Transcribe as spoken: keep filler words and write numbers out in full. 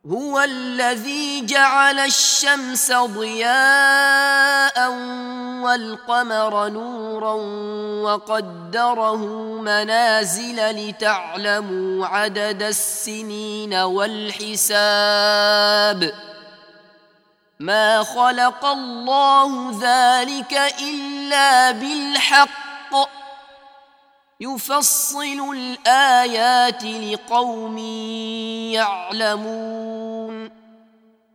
هو الذي جعل الشمس ضياء والقمر نورا وقدره منازل لتعلموا عدد السنين والحساب ما خلق الله ذلك إلا بالحق يفصل الآيات لقوم يعلمون